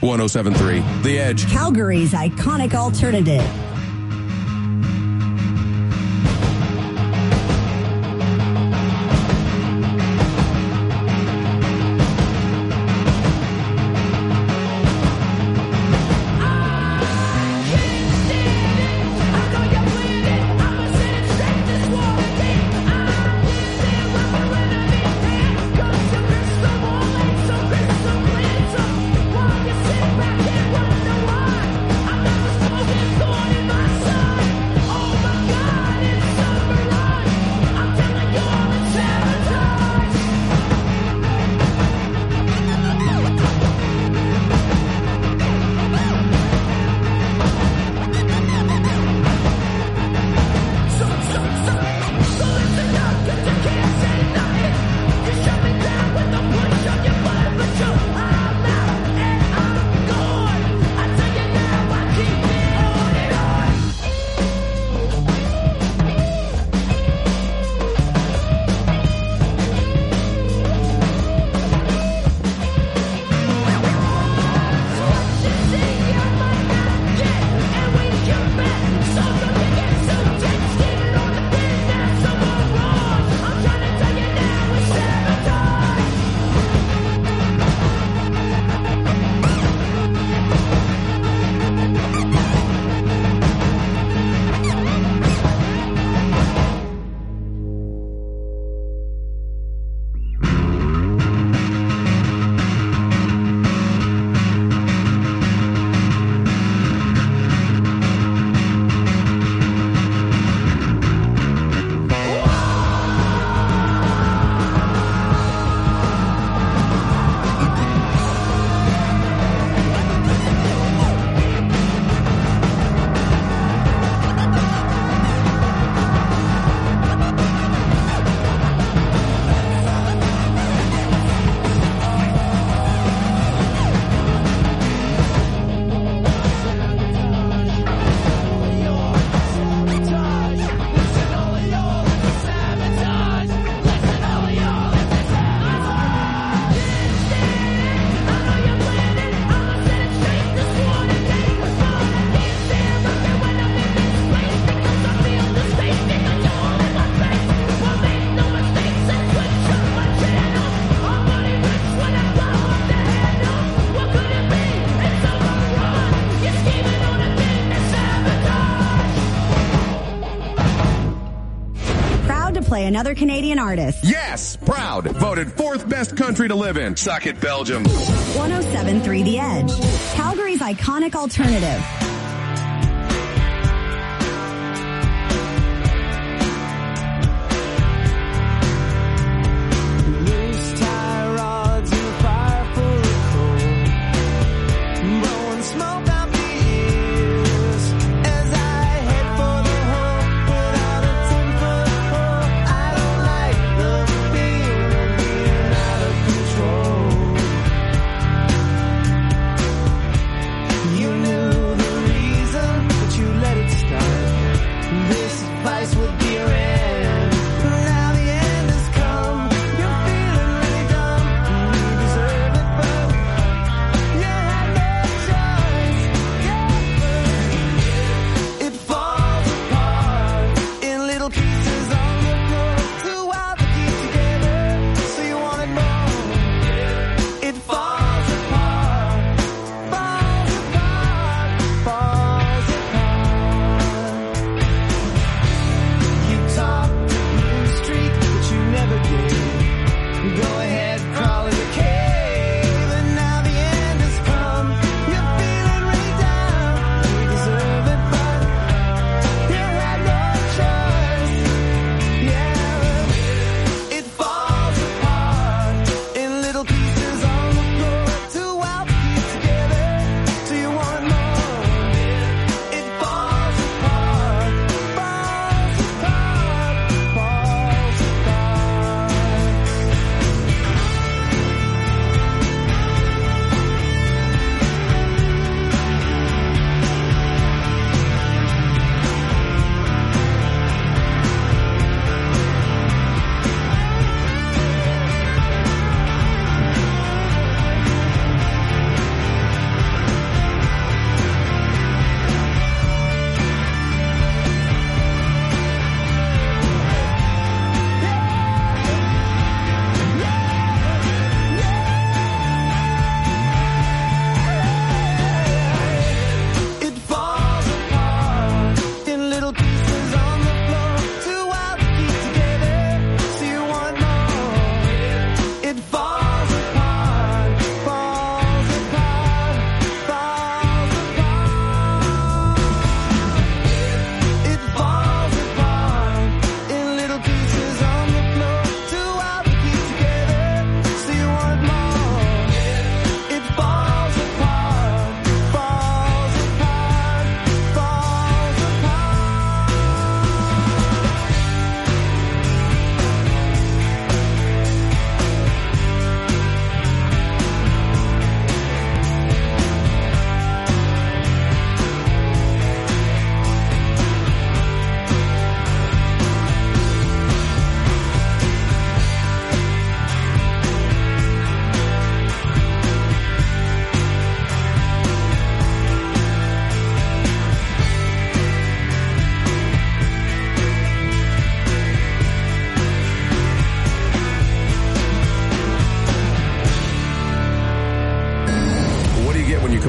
107.3 The Edge. Calgary's iconic alternative. Another Canadian artist. Yes, proud. Voted 4th best country to live in. Suck it, Belgium. 107.3 The Edge. Calgary's iconic alternative. You knew the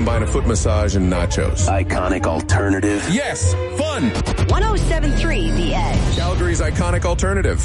combine a foot massage and nachos. Iconic alternative. Yes, fun. 107.3 The Edge. Calgary's iconic alternative.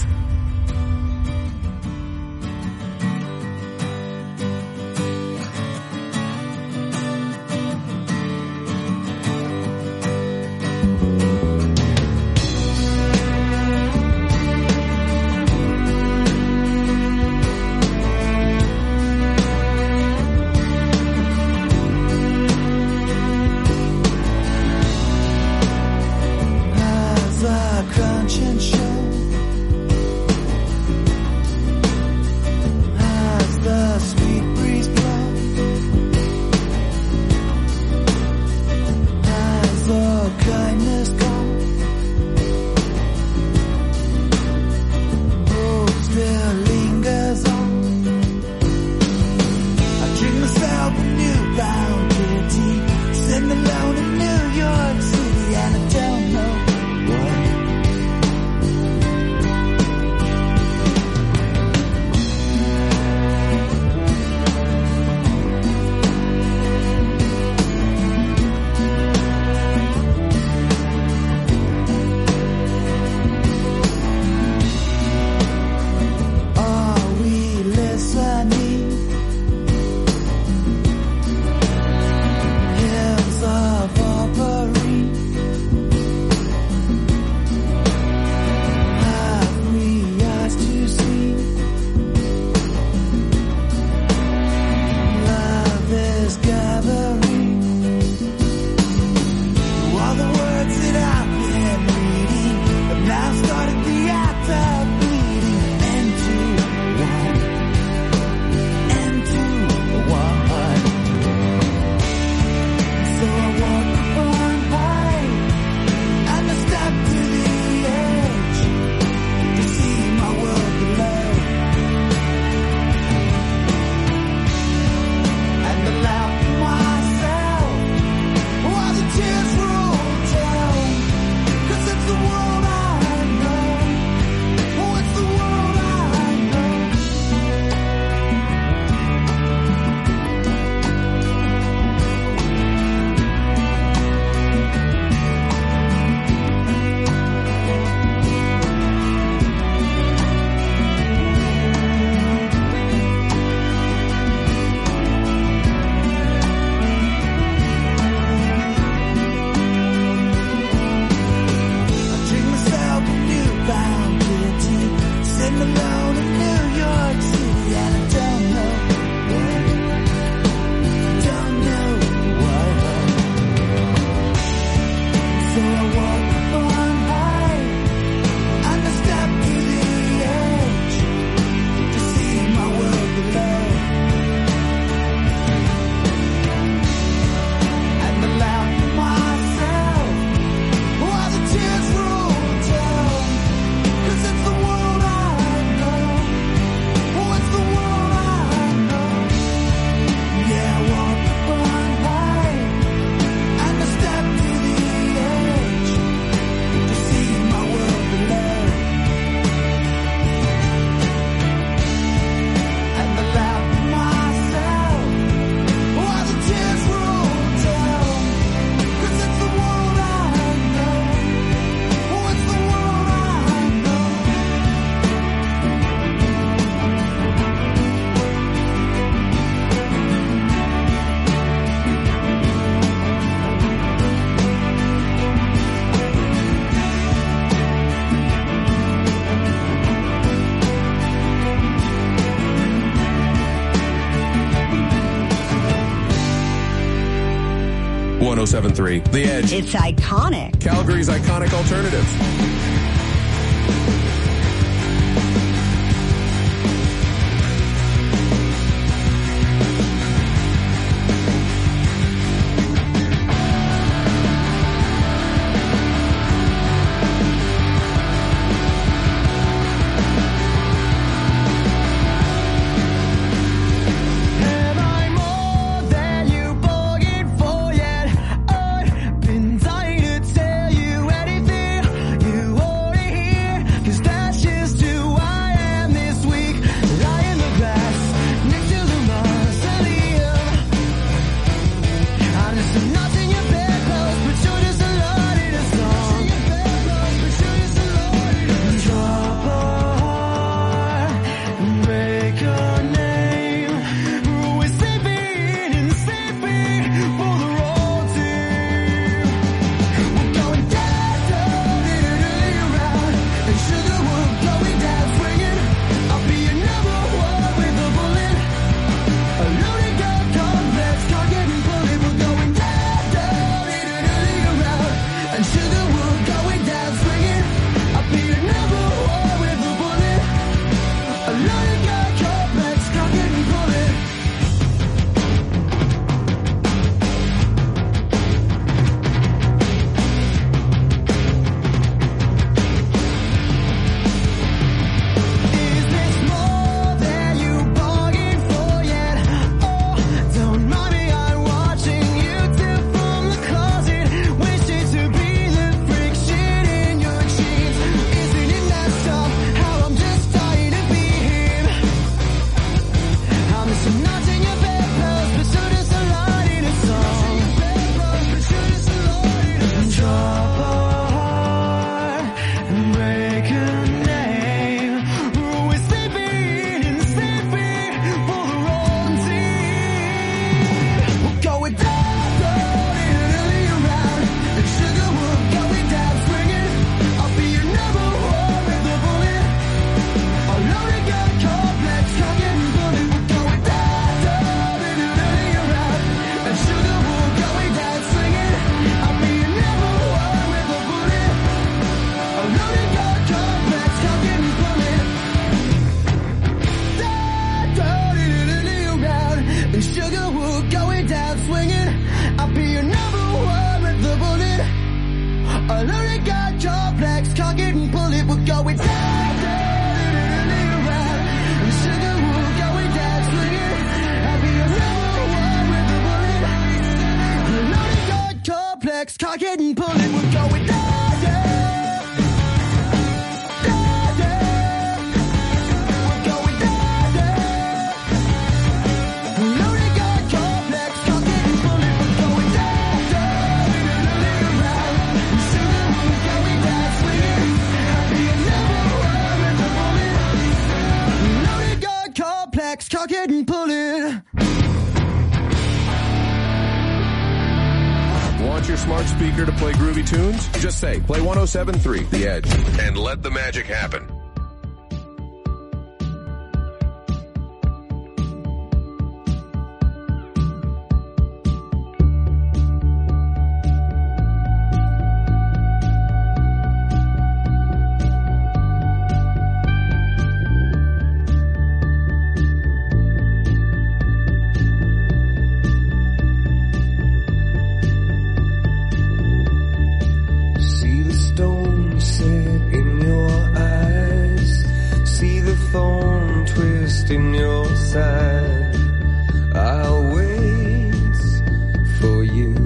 .107.3 The Edge. It's iconic. Calgary's iconic alternative. Been dying to tell you anything you want. Max, cock it and pull it. Want your smart speaker to play groovy tunes? Just say, play 107.3 The Edge, and let the magic happen. In your side, I'll wait for you.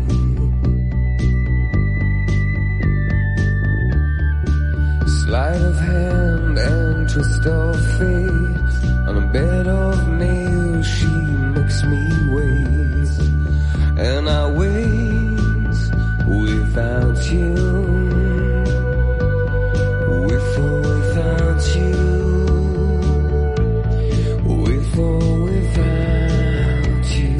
Sleight of hand and twist of fate, on a bed of nails she makes me wait, and I wait without you, with or without you. Without you,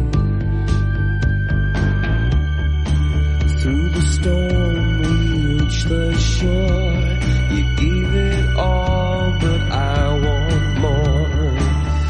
through the storm we reach the shore. You gave it all, but I want more.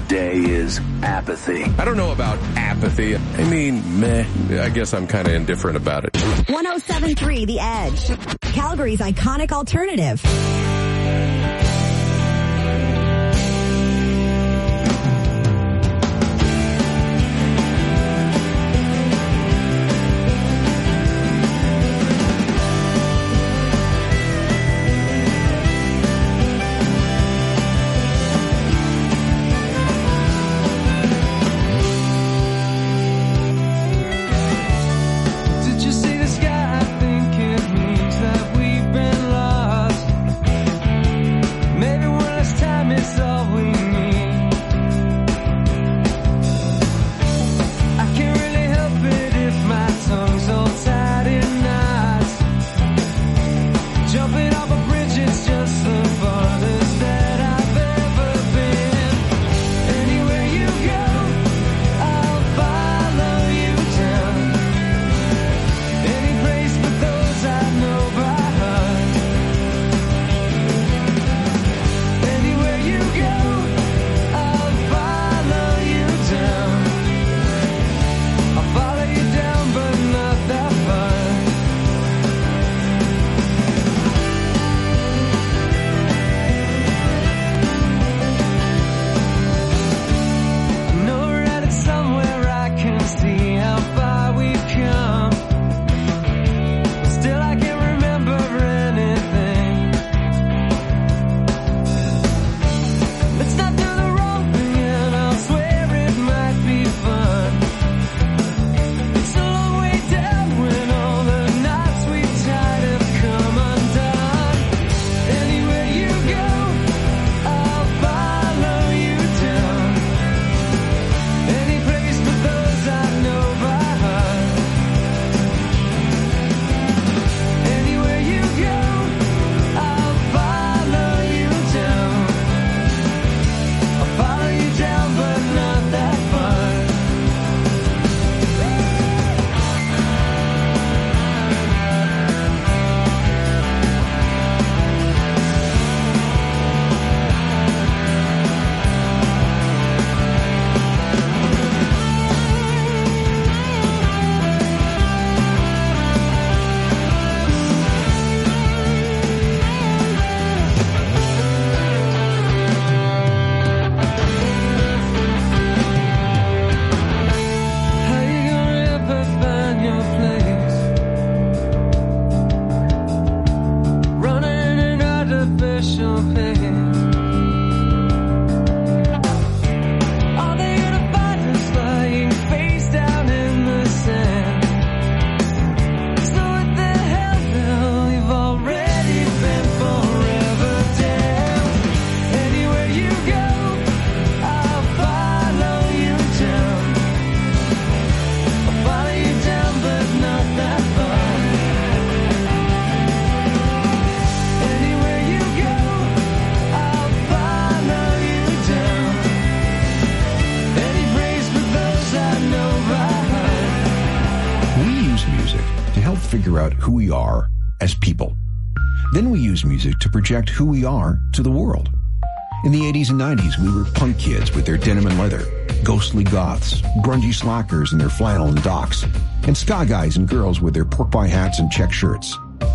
day is apathy. I don't know about apathy. I mean, meh. I guess I'm kind of indifferent about it. 107.3 The Edge, Calgary's iconic alternative. figure out who we are as people. Then we use music to project who we are to the world. In the 80s and 90s, we were punk kids with their denim and leather, ghostly goths, grungy slackers in their flannel and docks, and ska guys and girls with their pork pie hats and check shirts.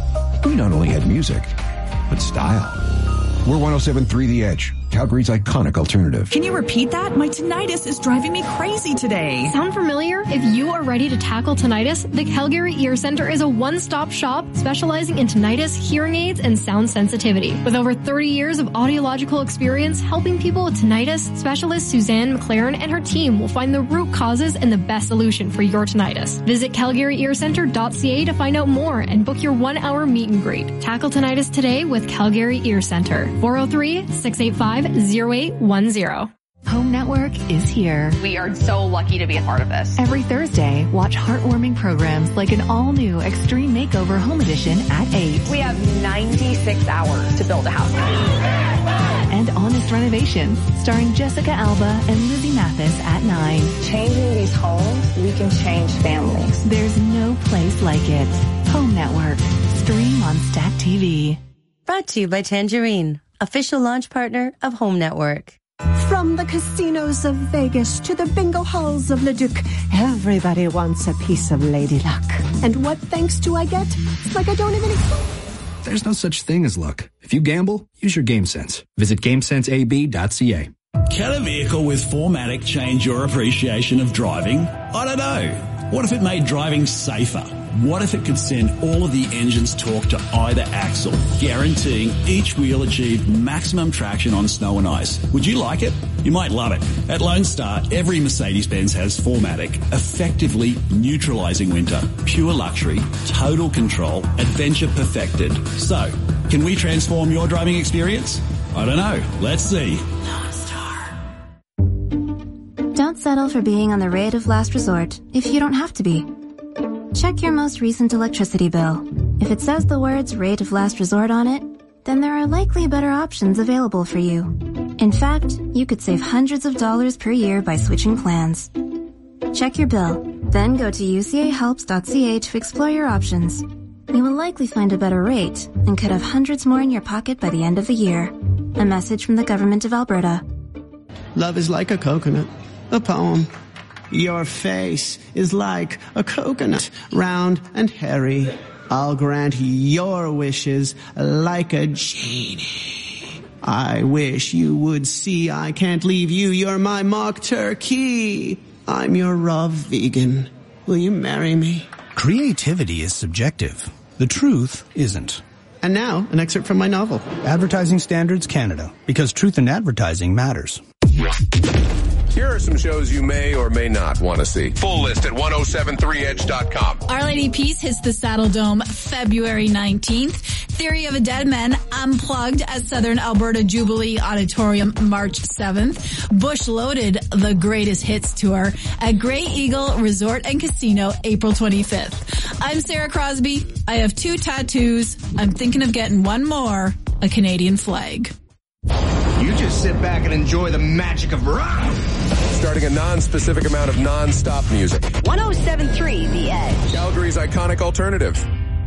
We not only had music, but style. We're 107.3 The Edge, Calgary's iconic alternative. Can you repeat that? My tinnitus is driving me crazy today. Sound familiar? If you are ready to tackle tinnitus, the Calgary Ear Center is a one-stop shop specializing in tinnitus, hearing aids, and sound sensitivity. With over 30 years of audiological experience helping people with tinnitus, specialist Suzanne McLaren and her team will find the root causes and the best solution for your tinnitus. Visit calgaryearcenter.ca to find out more and book your 1-hour meet and greet. Tackle tinnitus today with Calgary Ear Center. 403-685-0810. Home Network is here. We are so lucky to be a part of this. Every Thursday, watch heartwarming programs like an all-new Extreme Makeover Home Edition at 8. We have 96 hours to build a house. And Honest Renovations, starring Jessica Alba and Lizzie Mathis at 9. Changing these homes, we can change families. There's no place like it. Home Network. Stream on Stack TV. Brought to you by Tangerine, official launch partner of Home Network. From the casinos of Vegas to the bingo halls of Leduc, everybody wants a piece of Lady Luck. And what thanks do I get? It's like I don't even exist. There's no such thing as luck. If you gamble, use your game sense. Visit GameSenseAB.ca. Can a vehicle with 4MATIC change your appreciation of driving? I don't know. What if it made driving safer? What if it could send all of the engine's torque to either axle, guaranteeing each wheel achieved maximum traction on snow and ice? Would you like it? You might love it. At Lone Star, every Mercedes-Benz has 4MATIC, effectively neutralizing winter. Pure luxury, total control, adventure perfected. So, can we transform your driving experience? I don't know. Let's see. Don't settle for being on the rate of last resort if you don't have to be. Check your most recent electricity bill. If it says the words rate of last resort on it, then there are likely better options available for you. In fact, you could save hundreds of dollars per year by switching plans. Check your bill, then go to ucahelps.ca to explore your options. You will likely find a better rate and could have hundreds more in your pocket by the end of the year. A message from the Government of Alberta. Love is like a coconut. A poem. Your face is like a coconut, round and hairy. I'll grant your wishes like a genie. I wish you would see I can't leave you. You're my mock turkey. I'm your raw vegan. Will you marry me? Creativity is subjective. The truth isn't. And now, an excerpt from my novel. Advertising Standards Canada, because truth in advertising matters. Here are some shows you may or may not want to see. Full list at 1073edge.com. Our Lady Peace hits the Saddle Dome February 19th. Theory of a Dead Man Unplugged at Southern Alberta Jubilee Auditorium March 7th. Bush Loaded, the Greatest Hits Tour at Grey Eagle Resort and Casino April 25th. I'm Sarah Crosby. I have 2 tattoos. I'm thinking of getting one more, a Canadian flag. You just sit back and enjoy the magic of rock. Starting a non-specific amount of non-stop music. 107.3 The Edge. Calgary's iconic alternative.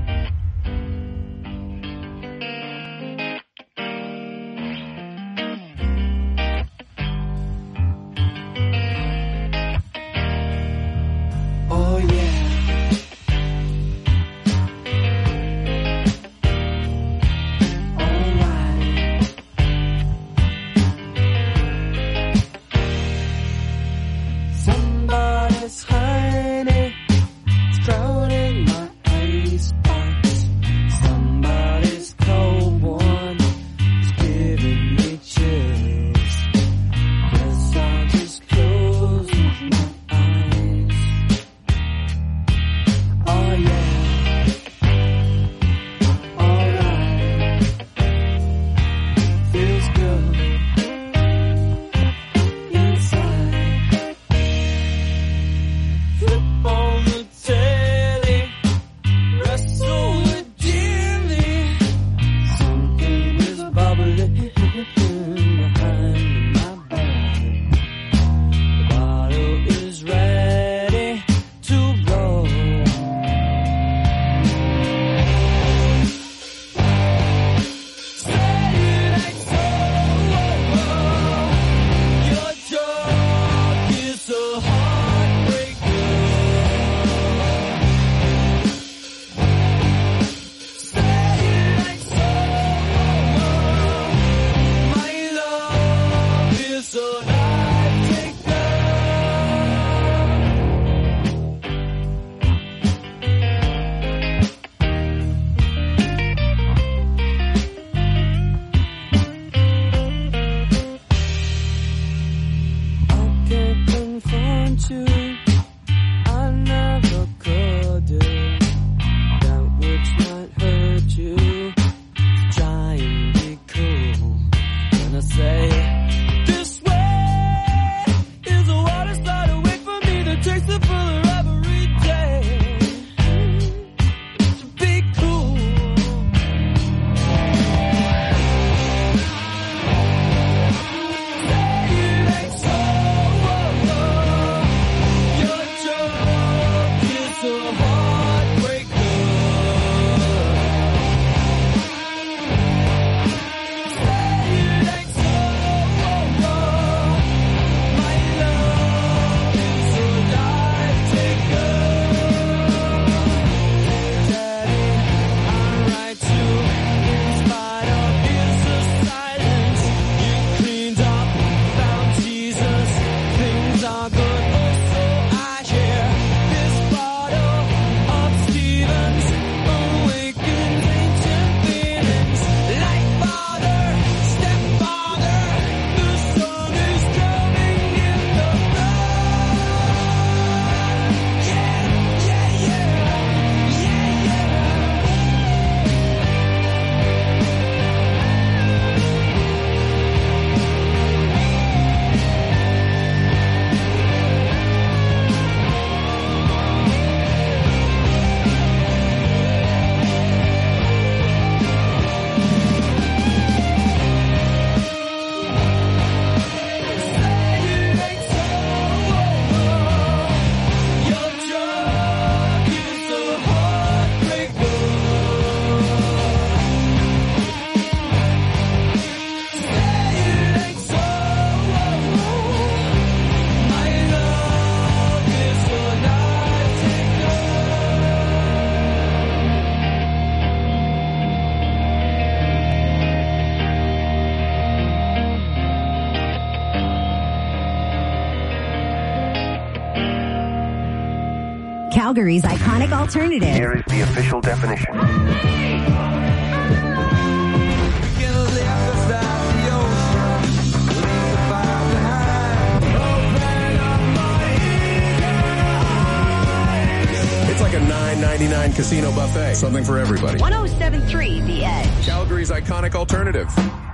Oh yeah. Somebody's hiding, it's drowning my ice box. Somebody's cold one is giving me chills. Guess I'll just close my eyes. Oh yeah, alright, feels good inside. Flip on the telly, wrestle with Jimmy. Something is bubbling behind my back. The bottle is ready to blow. Say it ain't so. Your talk is a heartbreaker. Say it ain't so. My love is a knife taker. I can't confront you. I never could do that which might hurt you. Try and be cool when I say this way is the water started wait for me to taste the fuller every day. So be cool. Say it ain't so. Your Calgary's iconic alternative. Here is the official definition. It's like a $9.99 casino buffet. Something for everybody. 107.3 The Edge. Calgary's iconic alternative.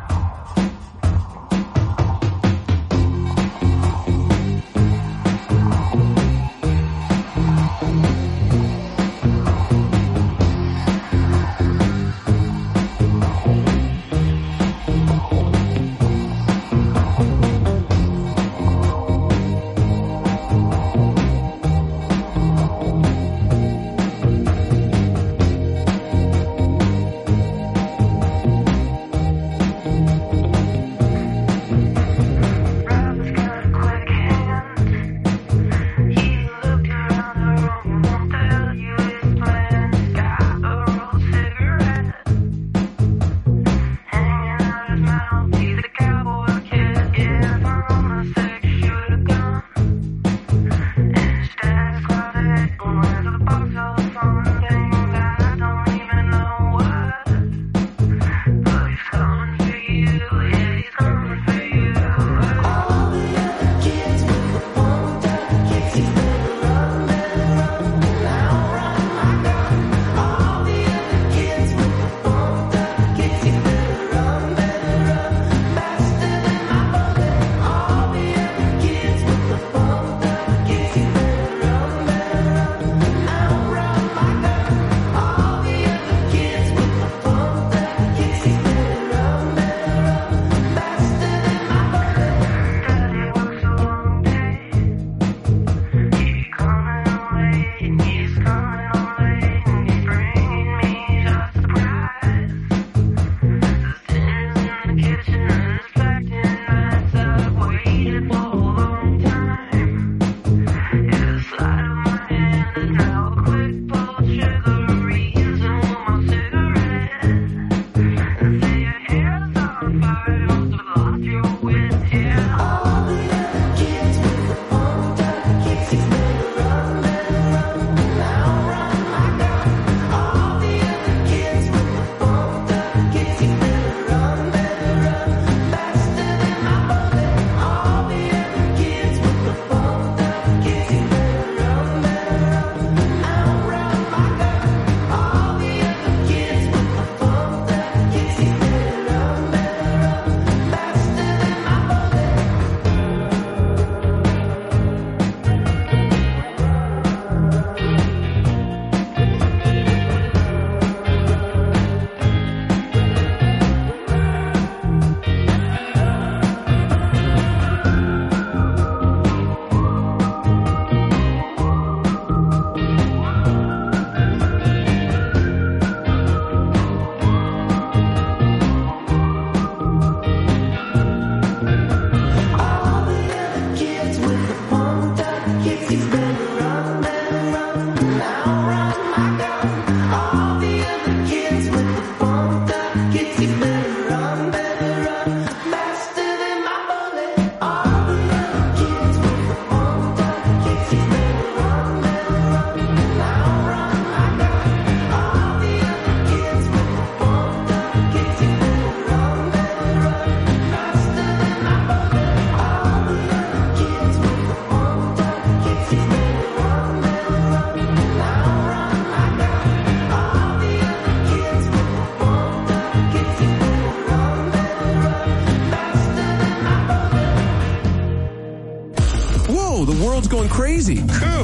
Going crazy.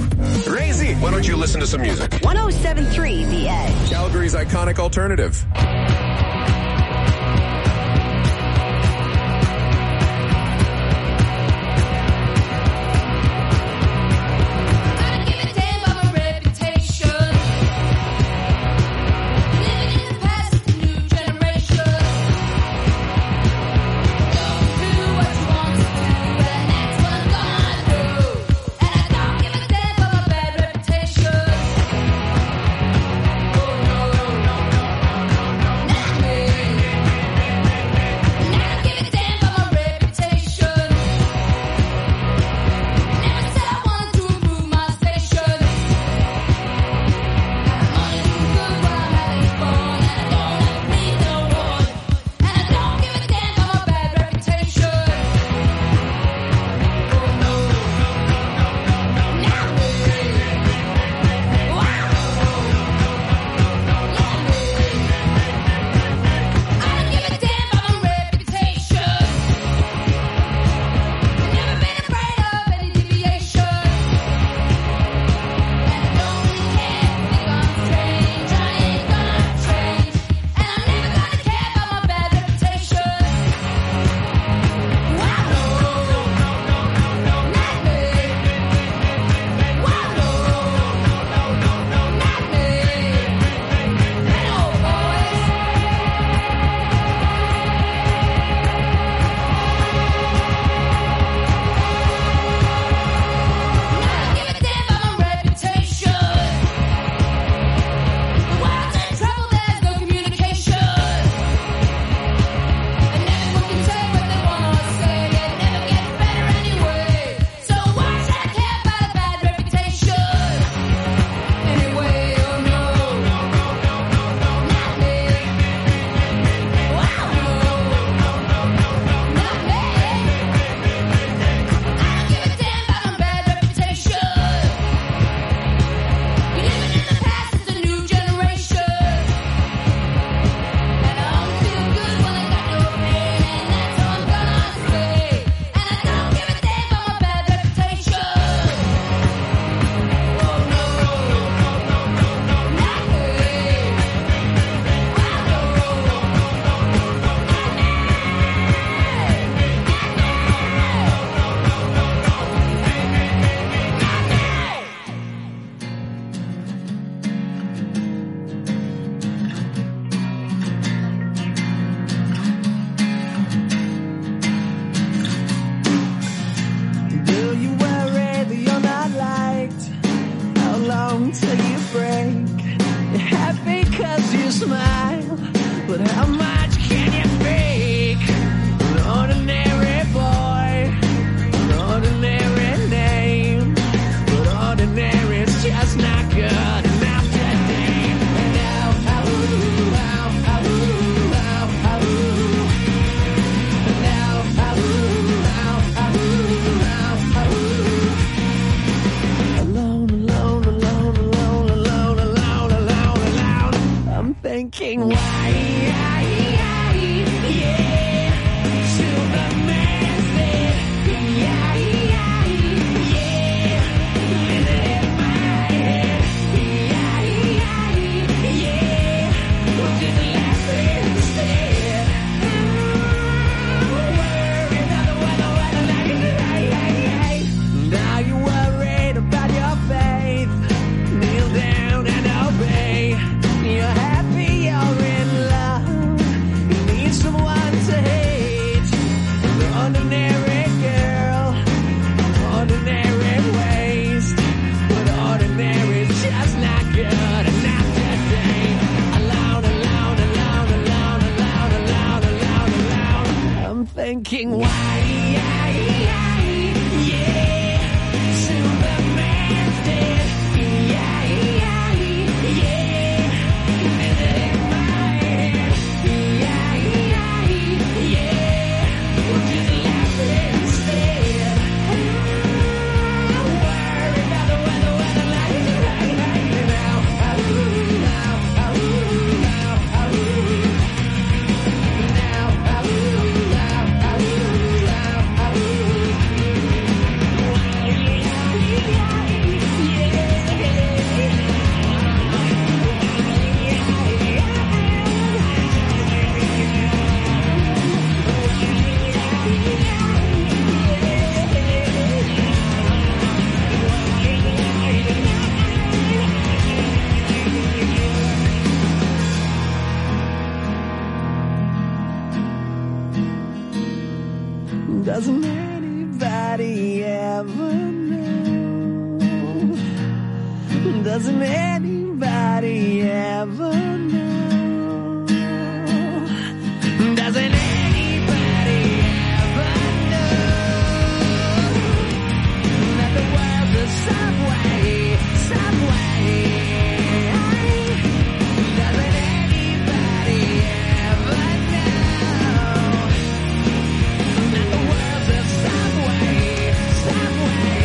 Crazy. Why don't you listen to some music? 107.3 The Edge. Calgary's iconic alternative. Doesn't anybody ever know? Doesn't anybody ever know that the world's a subway, subway? Doesn't anybody ever know that the world's a subway, subway?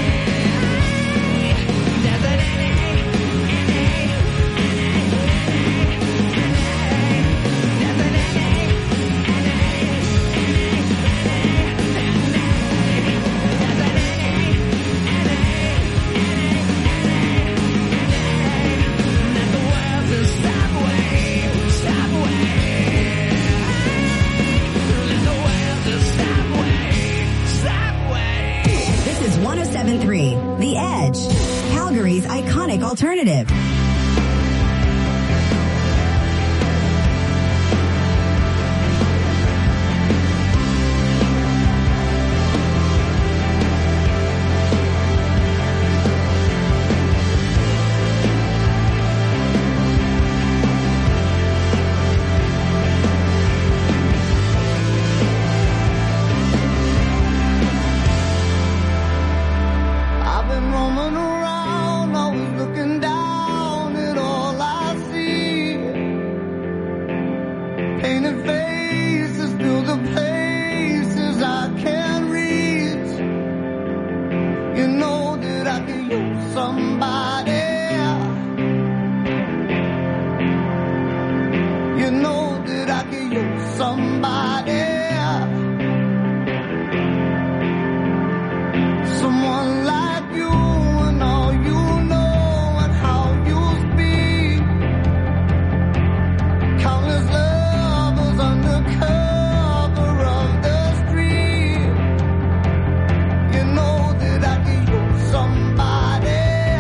This is 107.3 The Edge, Calgary's iconic alternative. I've been roaming around, always looking down at all I see. Painted faces through the places I can't reach. You know that I could use somebody. You know that I could use somebody. Someone like you and all you know and how you speak. Countless lovers under cover of the street. You know that I could use somebody.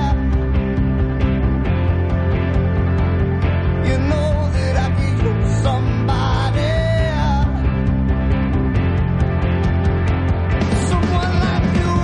You know that I could use somebody. Someone like you.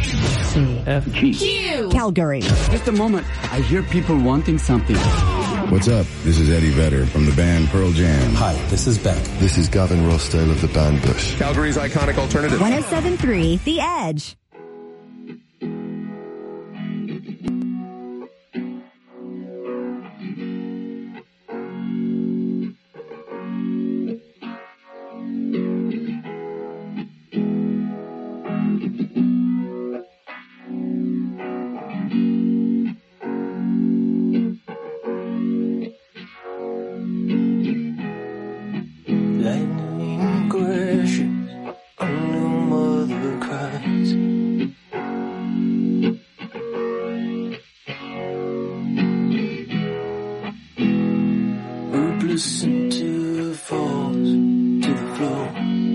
CFG. Q. Calgary. Just a moment. I hear people wanting something. What's up? This is Eddie Vedder from the band Pearl Jam. Hi, this is Beck. This is Gavin Rossdale of the band Bush. Calgary's iconic alternative. 107.3 The Edge. Lightning crashes, a new mother cries. Rootless center falls to the floor.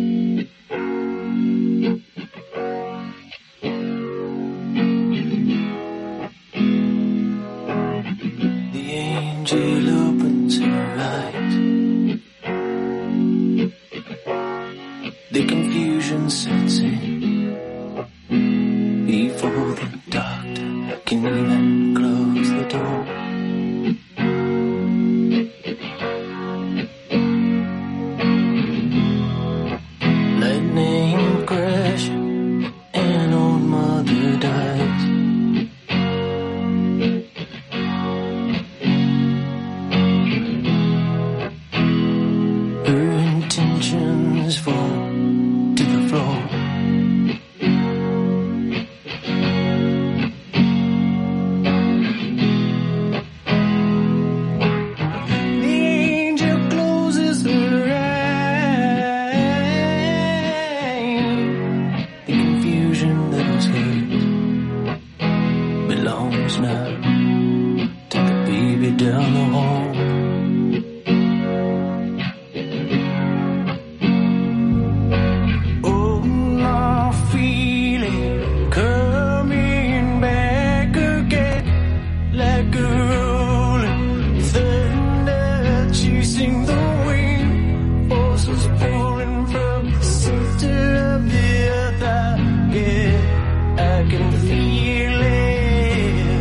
The angel opens her eyes. The confusion sets in before the doctor can even close the door. Lightning crash, an old mother dies. Her intentions fall to the floor. The angel closes her eyes. The confusion that was hers belongs now to the baby down the hall. Oh, my feeling coming back again, like a rolling thunder chasing the wind, forces pulling from the center of the earth. I can feel it.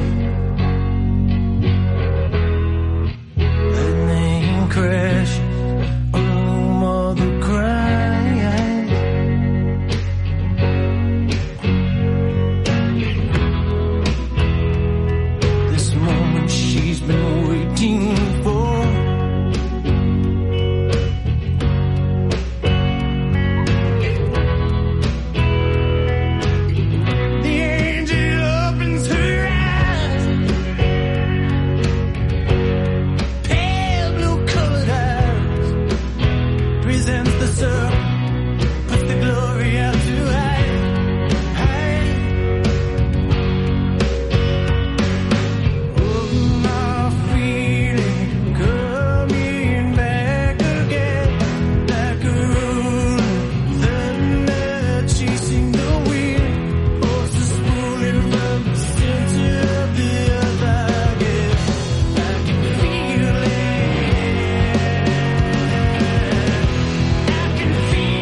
Lightning crash, a mother cries. This moment she's been waiting for. The angel opens her eyes. Pale blue colored eyes. Presents the sun. Puts the glory out to hide. Oh, my feeling coming back again, like a rolling thunder chasing the wind, forces pulling from the center of the earth. I can feel it. I can feel it.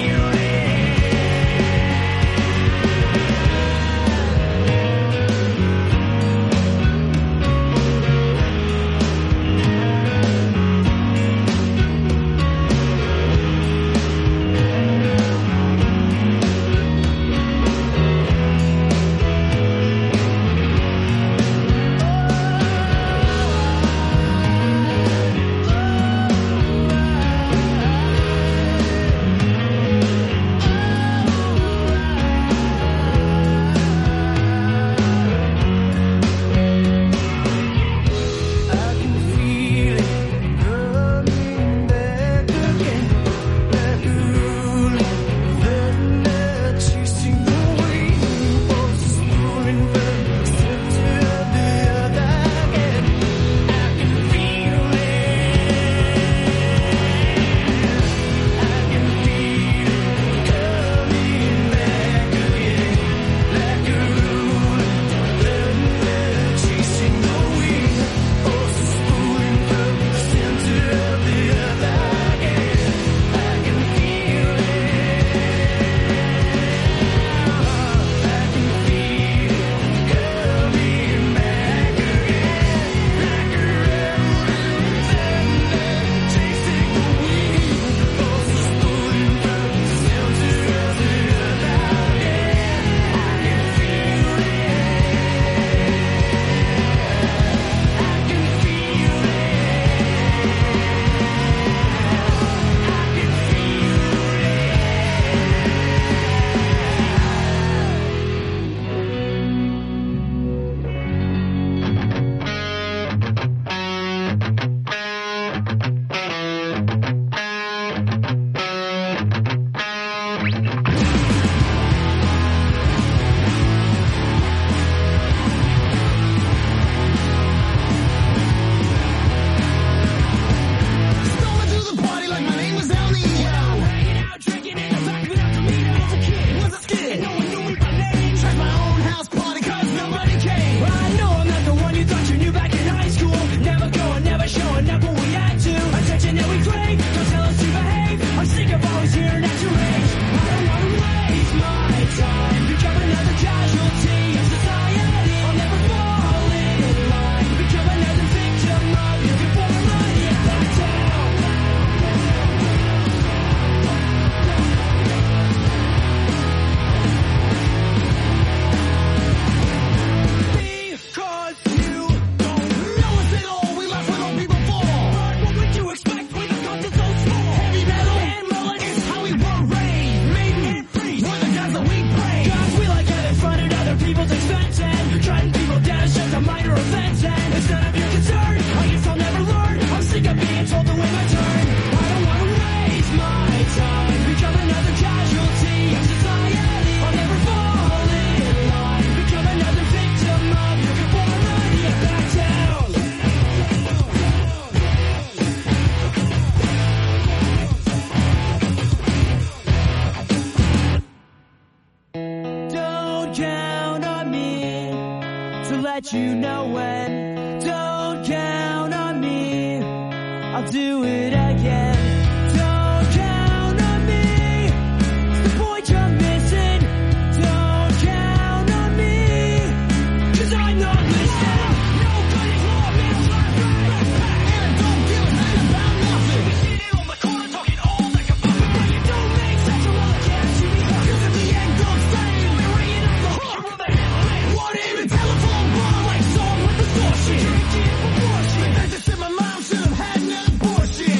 let you know when. Don't count on me, I'll do it again. Don't count on me, it's the point you're missing. Don't count on me, 'cause I'm not listening. Nobody's more misled and don't give a shit about nothing. We're sitting on the corner talking all like a puppet, but you don't make sense of all the cash you need. 'Cause at the end of the day, we're ringing up the hook. You're on the headline. What even telephone bar like song with distortion? Drinking proportion. Visits in my mom should have had an abortion.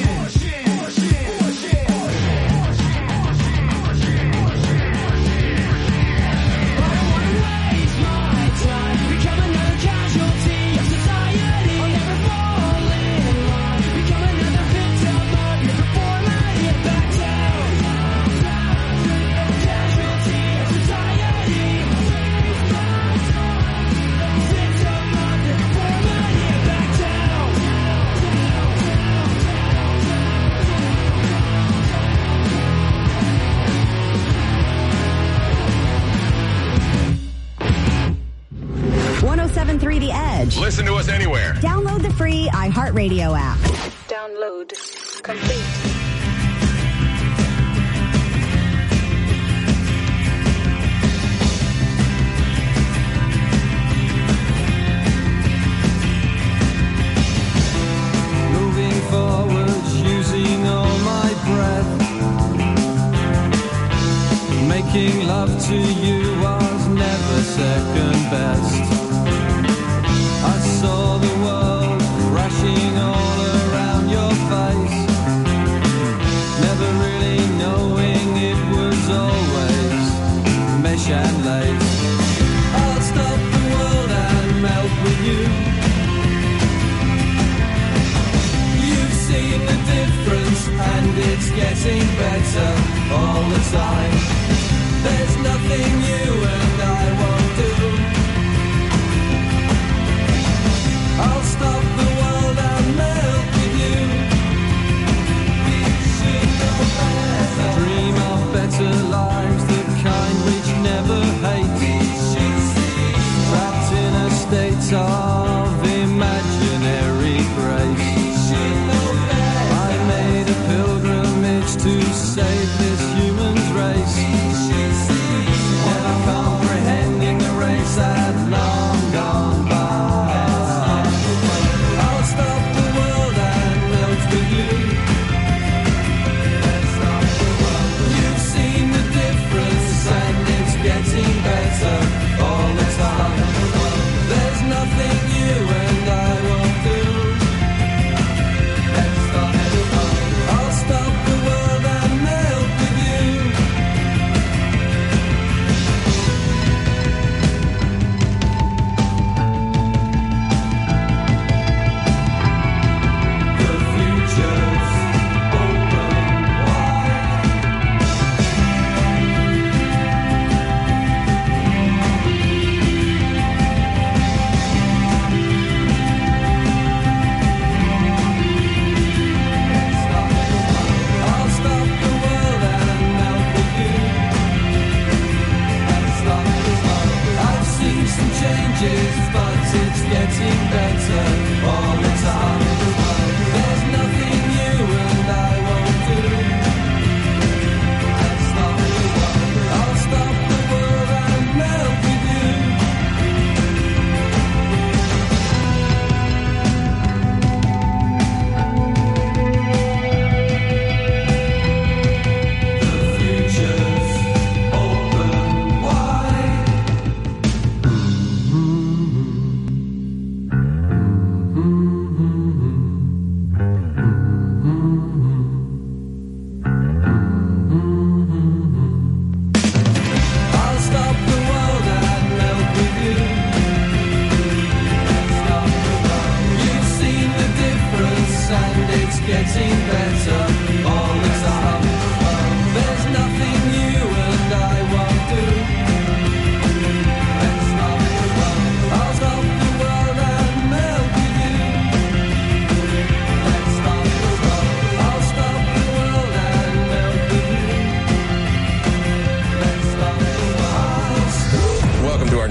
The Edge. Listen to us anywhere. Download the free iHeartRadio app. Download complete. Moving forward, using all my breath. Making love to you was never second best. I saw the world crashing all around your face, never really knowing it was always mesh and lace. I'll stop the world and melt with you. You've seen the difference and it's getting better all the time. There's nothing you and I won't do. I'll stop the world and melt with you. We should know better. Dream of better lives, the kind which never hate. Trapped in a state of imaginary grace. I made a pilgrimage to save this human's race. Never comprehending the race had long gone by. Getting better all the time. There's nothing you and I won't do. Let's stop the world. I'll stop the world and melt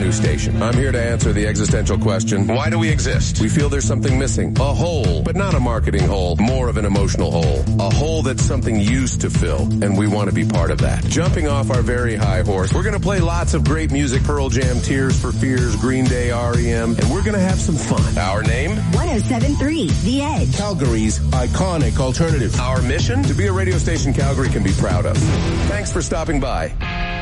new station. I'm here to answer the existential question, why do we exist? We feel there's something missing. A hole, but not a marketing hole, more of an emotional hole. A hole that something used to fill, and we want to be part of that. Jumping off our very high horse, we're going to play lots of great music, Pearl Jam, Tears for Fears, Green Day, REM, and we're going to have some fun. Our name? 107.3 The Edge. Calgary's iconic alternative. Our mission? To be a radio station Calgary can be proud of. Thanks for stopping by.